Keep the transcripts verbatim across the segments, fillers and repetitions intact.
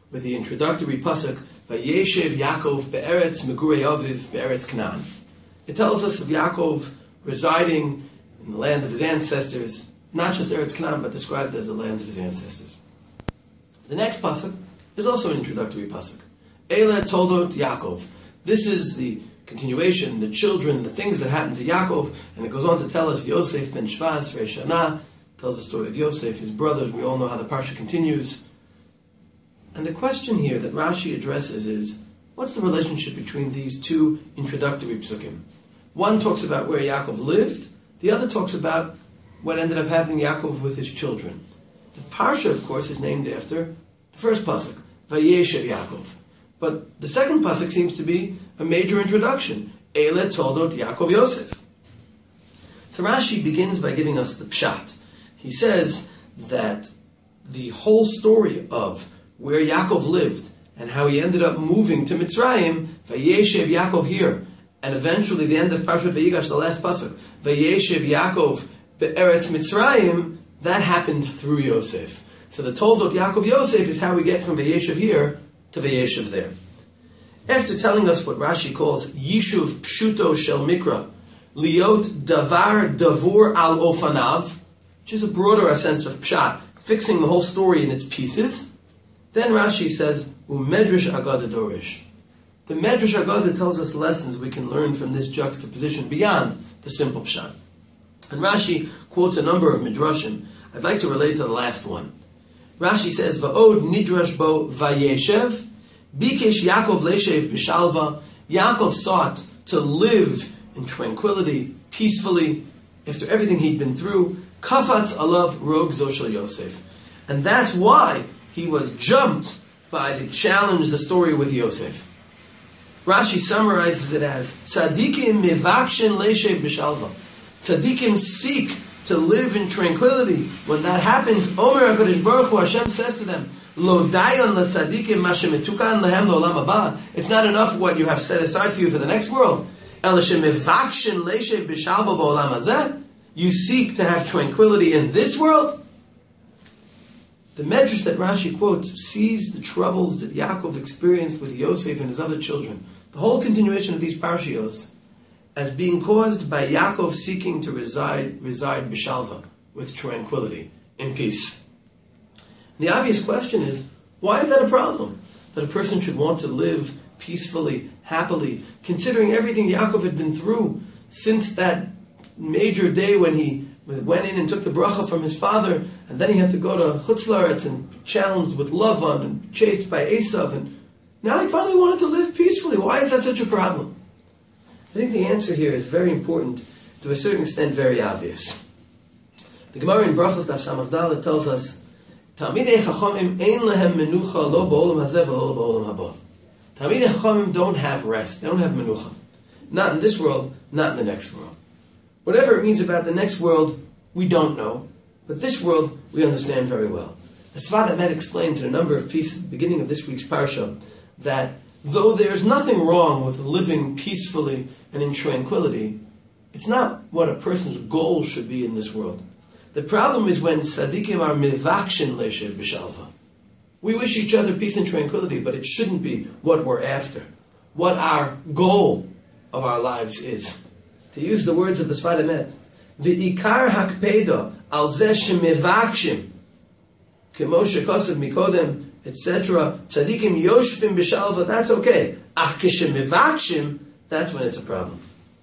with the introductory pasuk, Vayeshev Yaakov be'eretz megurei aviv be'eretz Canaan. It tells us of Yaakov residing in the land of his ancestors, not just Eretz Canaan, but described as the land of his ancestors. The next pasuk is also an introductory pasuk. Eile toldot Yaakov. This is the continuation, the children, the things that happened to Yaakov, and it goes on to tell us Yosef ben Shvas Reishana, tells the story of Yosef, his brothers. We all know how the parsha continues. And the question here that Rashi addresses is, what's the relationship between these two introductory psukim? One talks about where Yaakov lived, the other talks about what ended up happening to Yaakov with his children. The parsha, of course, is named after the first pasuk, Vayeshev Yaakov. But the second pasuk seems to be a major introduction, Eile toldot Yaakov Yosef. So Rashi begins by giving us the pshat. He says that the whole story of where Yaakov lived and how he ended up moving to Mitzrayim, Vayeshev Yaakov here, and eventually the end of Parshat Vayigash, the last pasuk, Vayeshev Yaakov be'eretz Mitzrayim, that happened through Yosef. So the toldot Yaakov Yosef is how we get from Vayeshev here to Vayeshev there. After telling us what Rashi calls Yishuv Pshuto Shel Mikra, Liot Davar Davur Al Ofanav, which is a broader sense of pshat, fixing the whole story in its pieces, then Rashi says, Umedrash Agada Dorish. The Medrash Agada tells us lessons we can learn from this juxtaposition beyond the simple pshat. And Rashi quotes a number of midrashim. I'd like to relate to the last one. Rashi says, Va'od nidrash bo vayeshev, bikesh Yaakov leishev b'shalva. Yaakov sought to live in tranquility, peacefully, after everything he'd been through. Kafatz alav rog zoshel Yosef. And that's why he was jumped by the challenge, the story with Yosef. Rashi summarizes it as, Tzadikim mivakshin leishev b'shalva. Tzadikim seek to live in tranquility. When that happens, Omer HaKadosh Baruch Hu, Hashem says to them, Lo dayon letzadikim ma shemetukan lehem leolam haba. It's not enough what you have set aside for you for the next world. El shemivakshin leishev b'shalva ba'olam hazeh. You seek to have tranquility in this world? The Medrash that Rashi quotes sees the troubles that Yaakov experienced with Yosef and his other children, the whole continuation of these parshios, as being caused by Yaakov seeking to reside reside b'shalva, with tranquility, in peace. And the obvious question is, why is that a problem? That a person should want to live peacefully, happily, considering everything Yaakov had been through since that major day when he went in and took the bracha from his father, and then he had to go to Chutz La'aretz and challenged with Lavan and chased by Esav, and now he finally wanted to live peacefully. Why is that such a problem? I think the answer here is very important, to a certain extent very obvious. The Gemara in Brachos Daf Samach Dalet tells us, Talmidei Chachamim ein lehem menucha lo ba'olam hazeh v'lo ba'olam haba. Talmidei Chachamim don't have rest, they don't have menucha. Not in this world, not in the next world. Whatever it means about the next world, we don't know. But this world, we understand very well. The Sfat Emet explains in a number of pieces at the beginning of this week's parsha that though there's nothing wrong with living peacefully and in tranquility, it's not what a person's goal should be in this world. The problem is when tzadikim are mivakshin leishev b'shalva. We wish each other peace and tranquility, but it shouldn't be what we're after, what our goal of our lives is. To use the words of the Sfat Emet, V'ikar hakpeda al zeh shemivakshim, kemo shekosav mikodem, et cetera. Tzadikim yoshvim b'shalva, that's okay. Ach keshemivakshim, that's when it's a problem.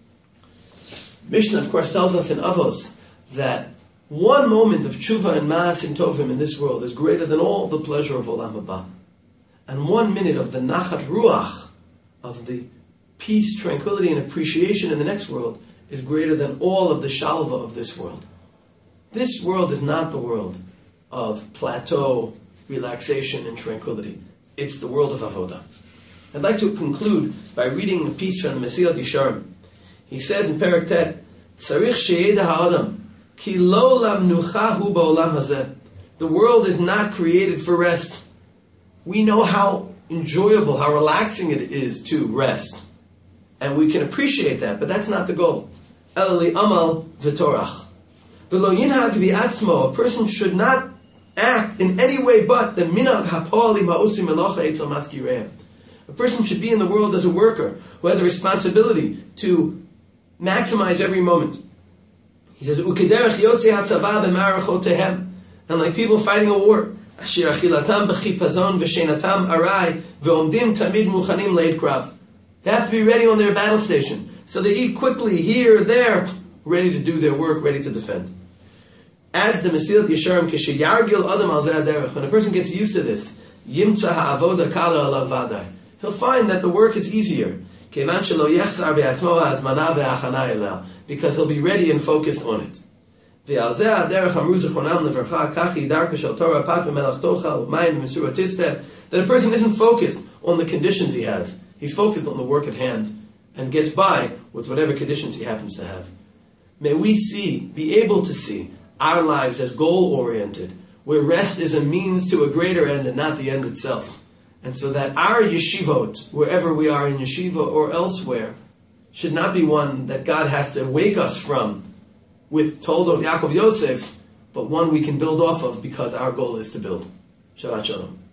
Mishnah, of course, tells us in Avos that one moment of tshuva and ma'asim tovim in this world is greater than all the pleasure of olam haba. And one minute of the nachat ruach, of the peace, tranquility, and appreciation in the next world is greater than all of the shalva of this world. This world is not the world of plateau, relaxation, and tranquility. It's the world of avodah. I'd like to conclude by reading a piece from the Mesilat Yesharim. He says in Perek Tet, Tzarich sheyeda ha'adam, ki lo lamnucha hu ba'olam hazeh. The world is not created for rest. We know how enjoyable, how relaxing it is to rest. And we can appreciate that, but that's not the goal. Elali amal v'torach. V'lo yinhag v'atzmo, a person should not act in any way but the minhag hapoli ma'osim melacha etzel maskireim. A person should be in the world as a worker who has a responsibility to maximize every moment. He says, "Ukederech yotzei hatzava b'marachotehem," and like people fighting a war, "Asher achilatam b'chipazon v'shenatam arai ve'omdim tamid muchanim leid krav." They have to be ready on their battle station, so they eat quickly here, there, ready to do their work, ready to defend. Adds the Mesilat Yesharim, "K'sheyargil adam al zeh haderech." When a person gets used to this, yimtza ha'avoda kala alav vaday. He'll find that the work is easier. Because he'll be ready and focused on it. That a person isn't focused on the conditions he has. He's focused on the work at hand and gets by with whatever conditions he happens to have. May we see, be able to see our lives as goal-oriented, where rest is a means to a greater end and not the end itself. And so that our yeshivot, wherever we are in yeshiva or elsewhere, should not be one that God has to wake us from with Toldot Yaakov Yosef, but one we can build off of because our goal is to build. Shabbat Shalom.